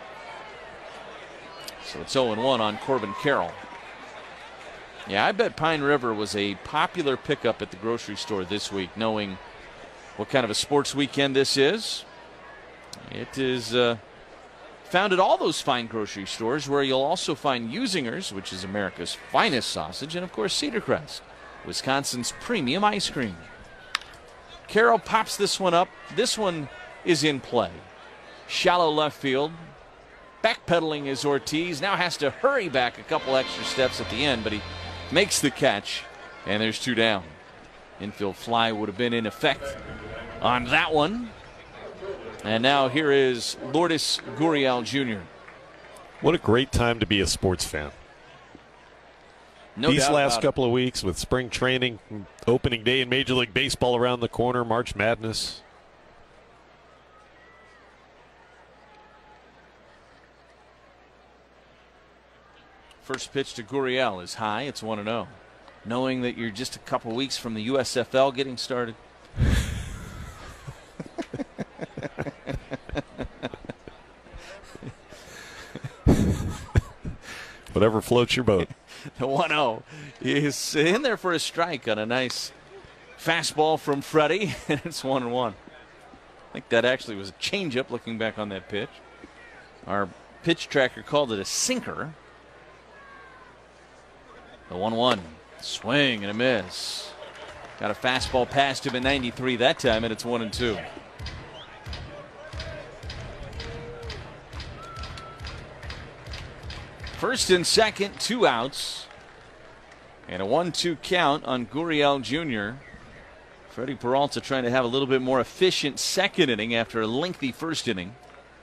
So it's 0-1 on Corbin Carroll. Yeah, I bet Pine River was a popular pickup at the grocery store this week, knowing what kind of a sports weekend this is. It is found at all those fine grocery stores, where you'll also find Usingers, which is America's finest sausage, and of course Cedar Crest, Wisconsin's premium ice cream. Carroll pops this one up. This one is in play. Shallow left field. Backpedaling is Ortiz. Now has to hurry back a couple extra steps at the end, but he makes the catch, and there's 2 down. Infield fly would have been in effect on that one. And now here is Lourdes Gurriel Jr. What a great time to be a sports fan. These last couple of weeks with spring training, opening day in Major League Baseball around the corner, March Madness. First pitch to Gurriel is high. It's 1-0. Knowing that you're just a couple weeks from the USFL getting started. Whatever floats your boat. The 1-0 is in there for a strike on a nice fastball from Freddie, and it's 1-1. I think that actually was a changeup looking back on that pitch. Our pitch tracker called it a sinker. The 1-1. Swing and a miss. Got a fastball past him at 93 that time, and it's 1-2. First and second, 2 outs. And a 1-2 count on Gurriel Jr. Freddie Peralta trying to have a little bit more efficient second inning after a lengthy first inning.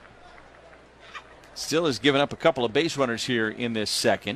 Still has given up a couple of base runners here in this second.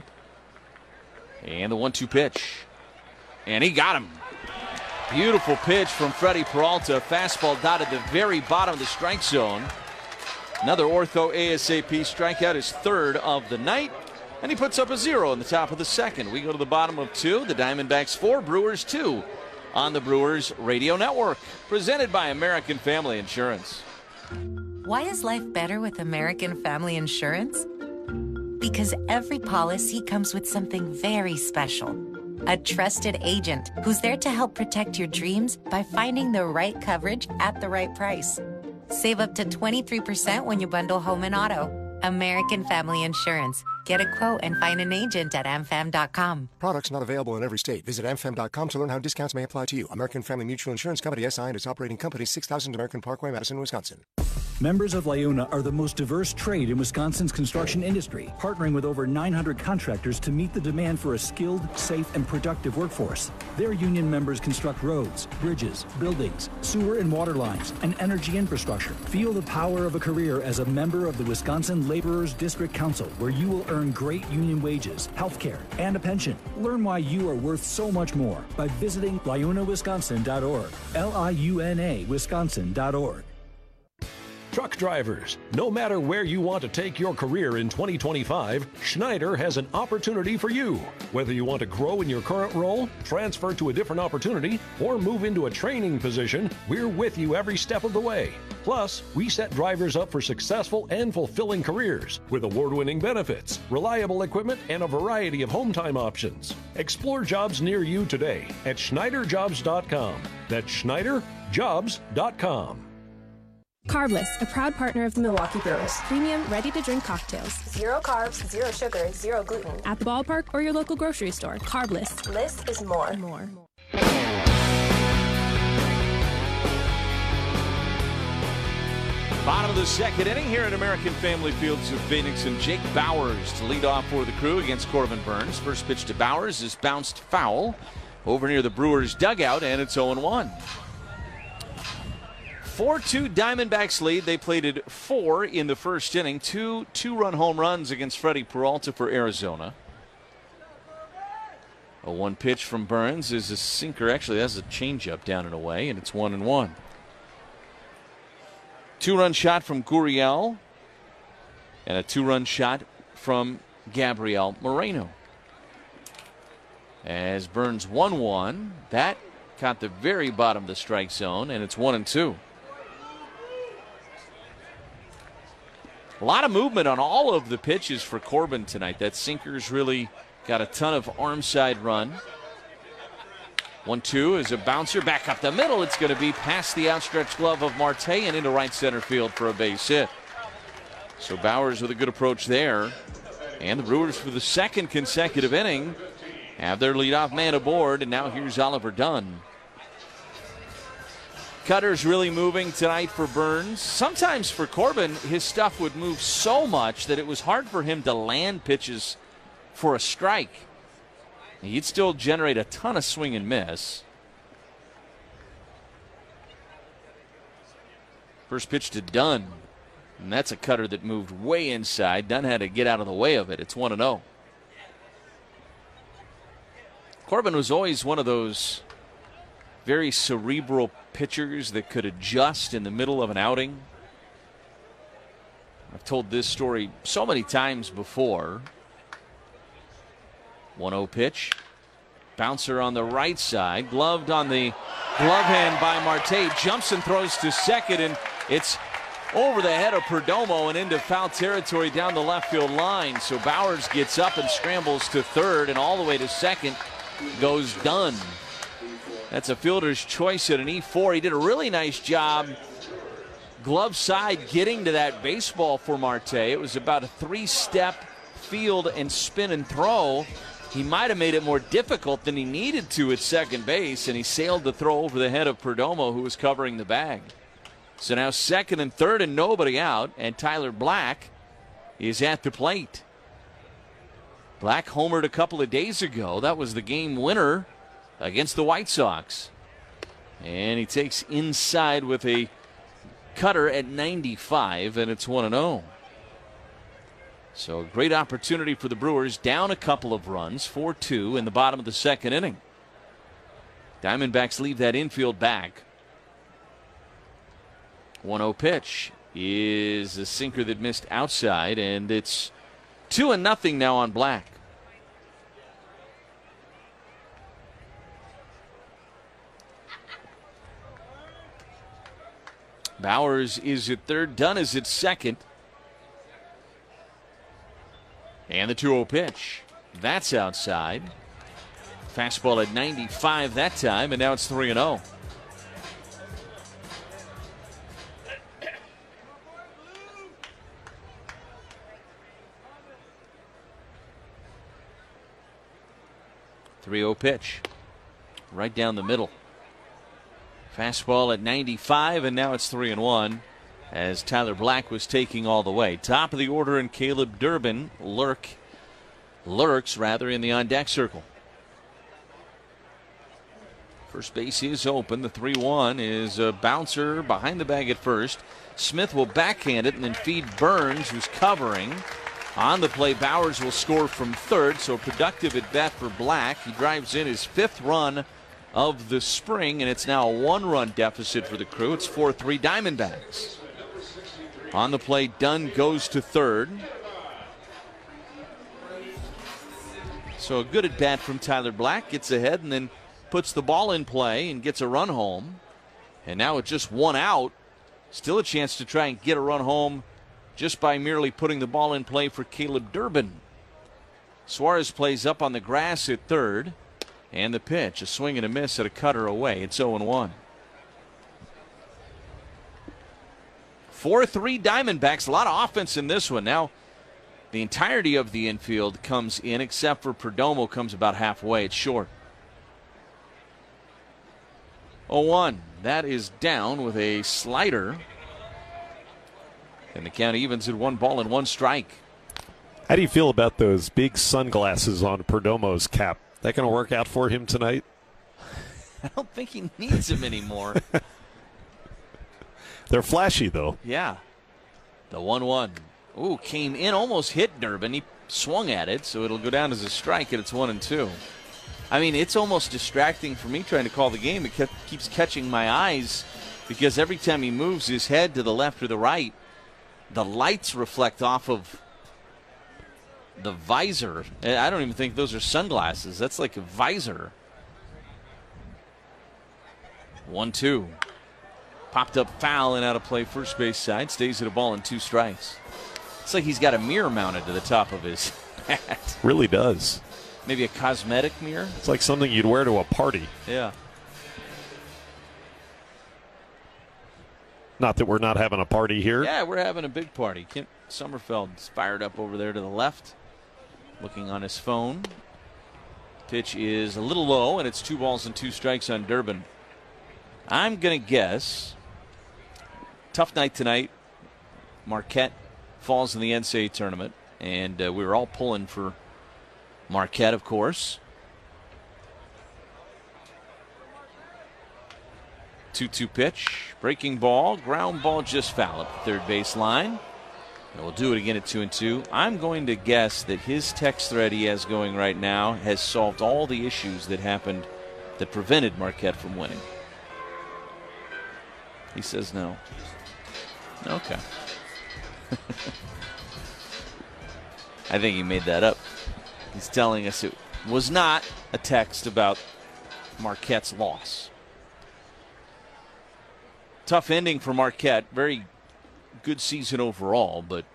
And the 1-2 pitch. And he got him. Beautiful pitch from Freddie Peralta. Fastball dotted the very bottom of the strike zone. Another ortho ASAP strikeout, his 3rd of the night. And he puts up a 0 in the top of the second. We go to the bottom of 2. The Diamondbacks 4, Brewers 2 on the Brewers Radio Network. Presented by American Family Insurance. Why is life better with American Family Insurance? Because every policy comes with something very special. A trusted agent who's there to help protect your dreams by finding the right coverage at the right price. Save up to 23% when you bundle home and auto. American Family Insurance. Get a quote and find an agent at amfam.com. Products not available in every state. Visit amfam.com to learn how discounts may apply to you. American Family Mutual Insurance Company, SI, and its operating company, 6000 American Parkway, Madison, Wisconsin. Members of LIUNA are the most diverse trade in Wisconsin's construction industry, partnering with over 900 contractors to meet the demand for a skilled, safe, and productive workforce. Their union members construct roads, bridges, buildings, sewer and water lines, and energy infrastructure. Feel the power of a career as a member of the Wisconsin Laborers District Council, where you will earn great union wages, health care, and a pension. Learn why you are worth so much more by visiting liunawisconsin.org. LIUNA Wisconsin.org. Truck drivers, no matter where you want to take your career in 2025, Schneider has an opportunity for you. Whether you want to grow in your current role, transfer to a different opportunity, or move into a training position, we're with you every step of the way. Plus, we set drivers up for successful and fulfilling careers with award-winning benefits, reliable equipment, and a variety of home time options. Explore jobs near you today at SchneiderJobs.com. That's SchneiderJobs.com. Carbless, a proud partner of the Milwaukee Brewers. Premium, ready-to-drink cocktails. 0 carbs, 0 sugar, 0 gluten. At the ballpark or your local grocery store. Carbless. Less is more. Bottom of the second inning here at American Family Fields of Phoenix, and Jake Bauers to lead off for the Crew against Corbin Burns. First pitch to Bauers is bounced foul over near the Brewers dugout, and it's 0-1. 4-2 Diamondbacks lead. They plated 4 in the first inning. Two two-run home runs against Freddie Peralta for Arizona. A 1 pitch from Burns is a sinker. Actually, that's a changeup down and away, and it's 1-1. 2-run shot from Gurriel and a 2-run shot from Gabriel Moreno. As Burns 1-1, that caught the very bottom of the strike zone, and it's 1-2. A lot of movement on all of the pitches for Corbin tonight. That sinker's really got a ton of arm side run. 1-2 is a bouncer back up the middle. It's going to be past the outstretched glove of Marte and into right center field for a base hit. So Bauers with a good approach there. And the Brewers, for the second consecutive inning, have their leadoff man aboard. And now here's Oliver Dunn. Cutter's really moving tonight for Burns. Sometimes for Corbin, his stuff would move so much that it was hard for him to land pitches for a strike. He'd still generate a ton of swing and miss. First pitch to Dunn. And that's a cutter that moved way inside. Dunn had to get out of the way of it. It's 1-0. Corbin was always one of those very cerebral pitchers that could adjust in the middle of an outing. I've told this story so many times before. 1-0 pitch. Bouncer on the right side. Gloved on the glove hand by Marte. Jumps and throws to second, and it's over the head of Perdomo and into foul territory down the left field line. So Bauers gets up and scrambles to third, and all the way to second goes Dunn. That's a fielder's choice at an E4. He did a really nice job glove side getting to that baseball for Marte. It was about a 3-step field and spin and throw. He might have made it more difficult than he needed to at second base, and he sailed the throw over the head of Perdomo, who was covering the bag. So now second and third and nobody out, and Tyler Black is at the plate. Black homered a couple of days ago. That was the game winner against the White Sox. And he takes inside with a cutter at 95, and it's 1-0. So a great opportunity for the Brewers, down a couple of runs, 4-2 in the bottom of the second inning. Diamondbacks leave that infield back. 1-0 pitch is a sinker that missed outside, and it's 2-0 now on Black. Bauers is at third, Dunn is at second. And the 2-0 pitch. That's outside. Fastball at 95 that time, and now it's 3-0. Pitch. Right down the middle. Fastball at 95, and now it's 3-1. As Tyler Black was taking all the way. Top of the order, and Caleb Durbin lurks in the on-deck circle. First base is open. The 3-1 is a bouncer behind the bag at first. Smith will backhand it and then feed Burns, who's covering. On the play, Bauers will score from third, so productive at bat for Black. He drives in his 5th run of the spring, and it's now a 1-run deficit for the Crew. It's 4-3 Diamondbacks. On the play, Dunn goes to third. So a good at bat from Tyler Black. Gets ahead and then puts the ball in play and gets a run home. And now with just 1 out, still a chance to try and get a run home just by merely putting the ball in play for Caleb Durbin. Suarez plays up on the grass at third. And the pitch, a swing and a miss at a cutter away. It's 0-1. 4-3 Diamondbacks. A lot of offense in this one. Now, the entirety of the infield comes in, except for Perdomo comes about halfway. It's short. 0-1. That is down with a slider. And the count evens at 1 ball and 1 strike. How do you feel about those big sunglasses on Perdomo's cap? That going to work out for him tonight? I don't think he needs them anymore. They're flashy, though. Yeah. The 1-1. Ooh, came in, almost hit Durbin. He swung at it, so it'll go down as a strike, and it's 1-2. I mean, it's almost distracting for me trying to call the game. It keeps catching my eyes because every time he moves his head to the left or the right, the lights reflect off of the visor. I don't even think those are sunglasses. That's like a visor. 1-2. Popped up foul and out of play first base side. Stays at a ball and 2 strikes. It's like he's got a mirror mounted to the top of his hat. Really does. Maybe a cosmetic mirror? It's like something you'd wear to a party. Yeah. Not that we're not having a party here. Yeah, we're having a big party. Kent Sommerfeld's fired up over there to the left, looking on his phone. Pitch is a little low, and it's 2 balls and 2 strikes on Durbin. I'm going to guess, tough night tonight. Marquette falls in the NCAA tournament, and we were all pulling for Marquette, of course. 2-2 pitch, breaking ball, ground ball just foul at the third base line. And we'll do it again at 2-2. I'm going to guess that his text thread he has going right now has solved all the issues that happened that prevented Marquette from winning. He says no. Okay. I think he made that up. He's telling us it was not a text about Marquette's loss. Tough ending for Marquette. Very good season overall, but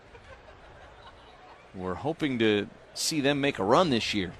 we're hoping to see them make a run this year.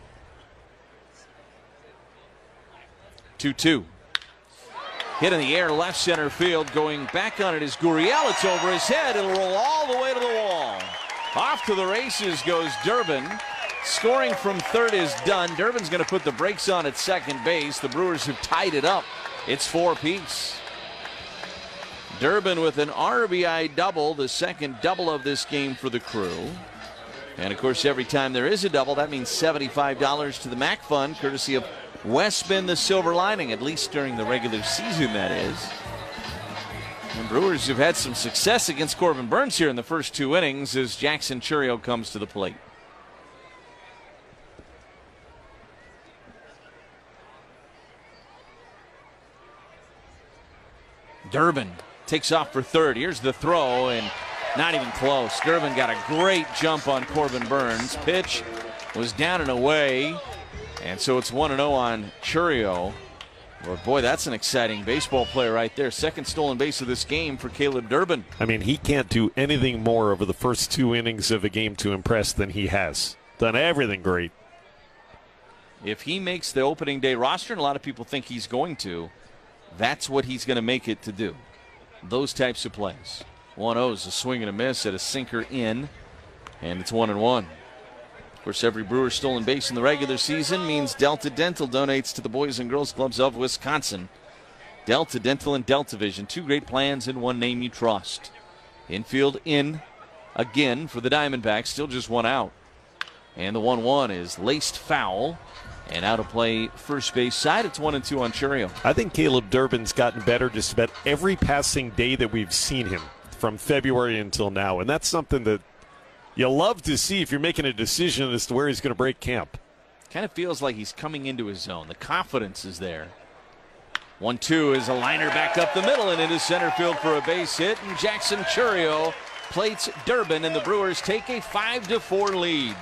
2-2. Hit in the air, left center field. Going back on it is Gurriel. It's over his head. It'll roll all the way to the wall. Off to the races goes Durbin. Scoring from third is done. Durbin's going to put the brakes on at second base. The Brewers have tied it up. It's 4 apiece. Durbin with an RBI double, the second double of this game for the Crew. And, of course, every time there is a double, that means $75 to the MAC Fund, courtesy of Westman the Silver Lining, at least during the regular season, that is. And Brewers have had some success against Corbin Burns here in the first 2 innings as Jackson Chourio comes to the plate. Durbin takes off for third. Here's the throw, and not even close. Durbin got a great jump on Corbin Burns. Pitch was down and away, and so it's 1-0 on Chourio. Well, boy, that's an exciting baseball play right there. Second stolen base of this game for Caleb Durbin. I mean, he can't do anything more over the first 2 innings of a game to impress than he has. Done everything great. If he makes the opening day roster, and a lot of people think he's going to, that's what he's going to make it to do. Those types of plays. 1-0 is a swing and a miss at a sinker in, and it's 1-1. Of course, every Brewer stolen base in the regular season means Delta Dental donates to the Boys and Girls Clubs of Wisconsin. Delta Dental and Delta Vision, 2 great plans in one name you trust. Infield in again for the Diamondbacks, still just 1 out. And the 1-1 is laced foul. And out of play first base side, it's 1-2 on Chourio. I think Caleb Durbin's gotten better just about every passing day that we've seen him from February until now. And that's something that you love to see if you're making a decision as to where he's going to break camp. Kind of feels like he's coming into his zone. The confidence is there. 1-2 is a liner back up the middle and into center field for a base hit. And Jackson Chourio plates Durbin, and the Brewers take a 5-4 lead.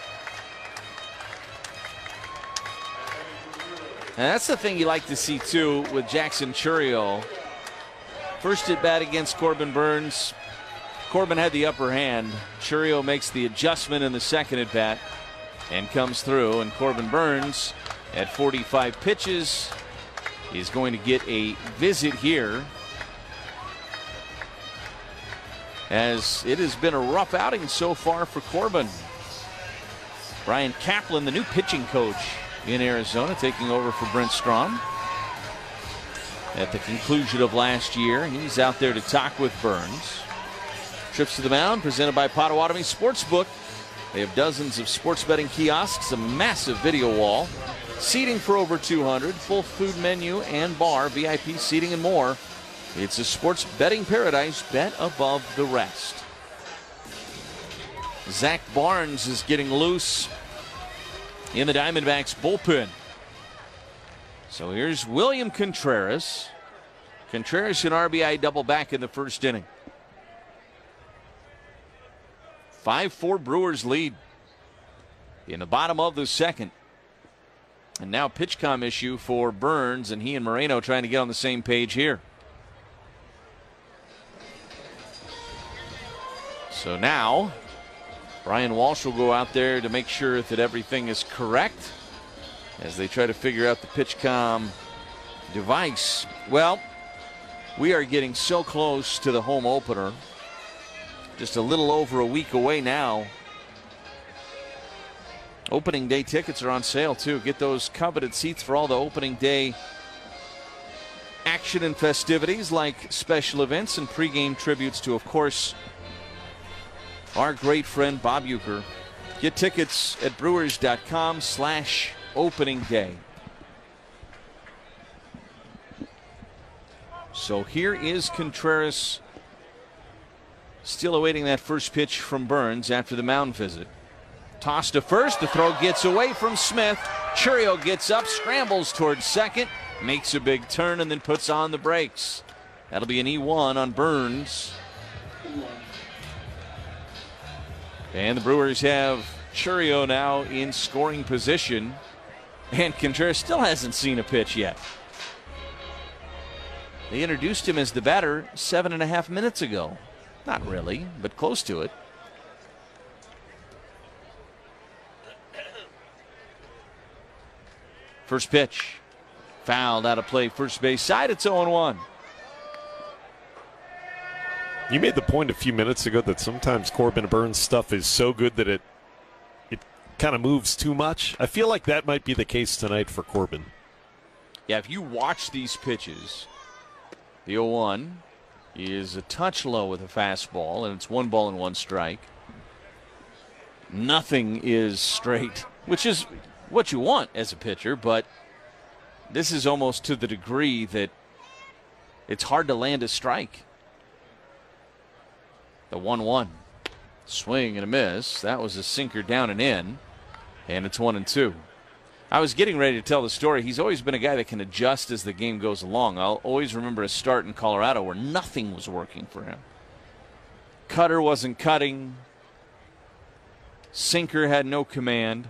And that's the thing you like to see, too, with Jackson Chourio. First at bat against Corbin Burns. Corbin had the upper hand. Chourio makes the adjustment in the second at bat and comes through. And Corbin Burns, at 45 pitches, is going to get a visit here, as it has been a rough outing so far for Corbin. Brian Kaplan, the new pitching coach in Arizona, taking over for Brent Strom at the conclusion of last year. He's out there to talk with Burns. Trips to the Mound, presented by Potawatomi Sportsbook. They have dozens of sports betting kiosks, a massive video wall, seating for over 200, full food menu and bar, VIP seating and more. It's a sports betting paradise. Bet above the rest. Zach Barnes is getting loose in the Diamondbacks bullpen. So here's William Contreras. Contreras an RBI double back in the first inning. 5-4 Brewers lead in the bottom of the second. And now pitch-com issue for Burns, and he and Moreno trying to get on the same page here. So now Brian Walsh will go out there to make sure that everything is correct as they try to figure out the pitch-com device. Well, we are getting so close to the home opener. Just a little over a week away now. Opening day tickets are on sale too. Get those coveted seats for all the opening day action and festivities, like special events and pregame tributes to, of course, our great friend Bob Uecker. Get tickets at brewers.com/opening day. So here is Contreras, still awaiting that first pitch from Burns after the mound visit. Toss to first. The throw gets away from Smith. Chourio gets up, scrambles towards second, makes a big turn, and then puts on the brakes. That'll be an E1 on Burns. And the Brewers have Chourio now in scoring position. And Contreras still hasn't seen a pitch yet. They introduced him as the batter 7.5 minutes ago. Not really, but close to it. First pitch. Fouled out of play, first base side. It's 0-1. You made the point a few minutes ago that sometimes Corbin Burns' stuff is so good that it kind of moves too much. I feel like that might be the case tonight for Corbin. Yeah, if you watch these pitches, the 0-1 is a touch low with a fastball, and it's 1 ball and 1 strike. Nothing is straight, which is what you want as a pitcher, but this is almost to the degree that it's hard to land a strike. The 1-1. Swing and a miss. That was a sinker down and in. And it's 1-2. I was getting ready to tell the story. He's always been a guy that can adjust as the game goes along. I'll always remember a start in Colorado where nothing was working for him. Cutter wasn't cutting. Sinker had no command.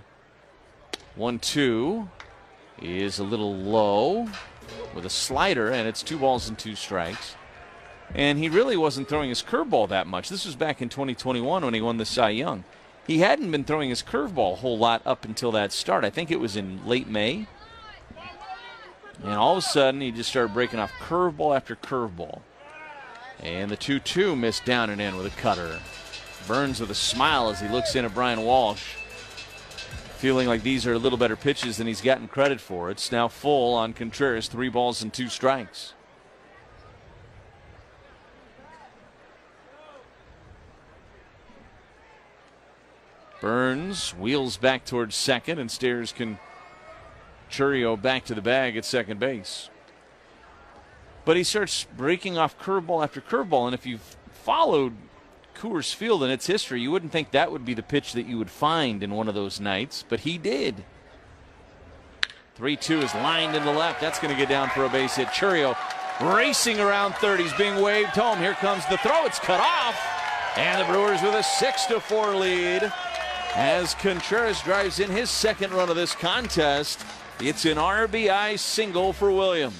1-2 is a little low with a slider, and it's 2 balls and 2 strikes. And he really wasn't throwing his curveball that much. This was back in 2021 when he won the Cy Young. He hadn't been throwing his curveball a whole lot up until that start. I think it was in late May. And all of a sudden, he just started breaking off curveball after curveball. And the 2-2 missed down and in with a cutter. Burns with a smile as he looks in at Brian Walsh, feeling like these are a little better pitches than he's gotten credit for. It's now full on Contreras, 3 balls and 2 strikes. Burns wheels back towards second and stares Chourio back to the bag at second base. But he starts breaking off curveball after curveball, and if you've followed Coors Field and its history, you wouldn't think that would be the pitch that you would find in one of those nights, but he did. 3-2 is lined in the left. That's going to get down for a base hit. Chourio racing around third. He's being waved home. Here comes the throw. It's cut off. And the Brewers with a 6-4 lead as Contreras drives in his second run of this contest. It's an RBI single for William.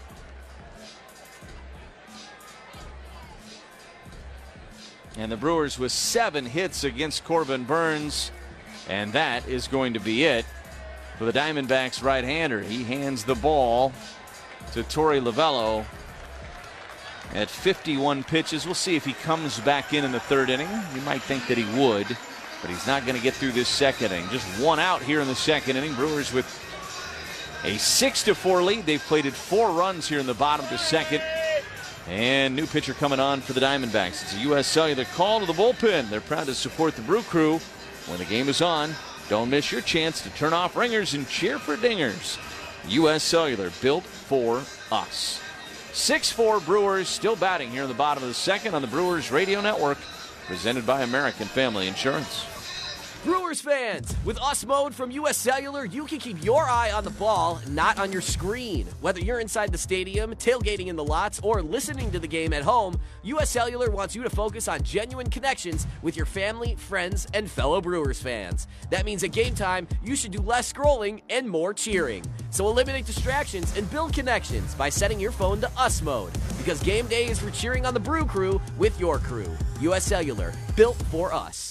And the Brewers with 7 hits against Corbin Burns. And that is going to be it for the Diamondbacks right-hander. He hands the ball to Torey Lovullo at 51 pitches. We'll see if he comes back in the third inning. You might think that he would, but he's not going to get through this second inning. Just 1 out here in the second inning. Brewers with a 6-4 lead. They've plated 4 runs here in the bottom of the second. And new pitcher coming on for the Diamondbacks. It's a U.S. Cellular call to the bullpen. They're proud to support the Brew Crew when the game is on. Don't miss your chance to turn off ringers and cheer for dingers. U.S. Cellular, built for us. 6-4 Brewers still batting here in the bottom of the second on the Brewers Radio Network, presented by American Family Insurance. Brewers fans, with Us Mode from U.S. Cellular, you can keep your eye on the ball, not on your screen. Whether you're inside the stadium, tailgating in the lots, or listening to the game at home, U.S. Cellular wants you to focus on genuine connections with your family, friends, and fellow Brewers fans. That means at game time, you should do less scrolling and more cheering. So eliminate distractions and build connections by setting your phone to Us Mode, because game day is for cheering on the Brew Crew with your crew. U.S. Cellular, built for us.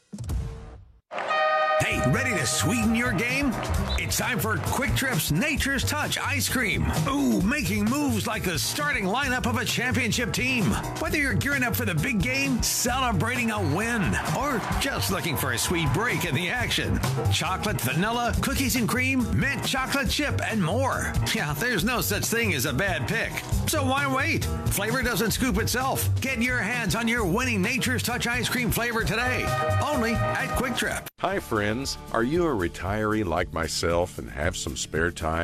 Hey, ready to sweeten your game? It's time for Quick Trip's Nature's Touch Ice Cream. Ooh, making moves like the starting lineup of a championship team. Whether you're gearing up for the big game, celebrating a win, or just looking for a sweet break in the action. Chocolate, vanilla, cookies and cream, mint chocolate chip, and more. Yeah, there's no such thing as a bad pick. So why wait? Flavor doesn't scoop itself. Get your hands on your winning Nature's Touch Ice Cream flavor today. Only at Quick Trip. Hi, friends. Are you a retiree like myself and have some spare time?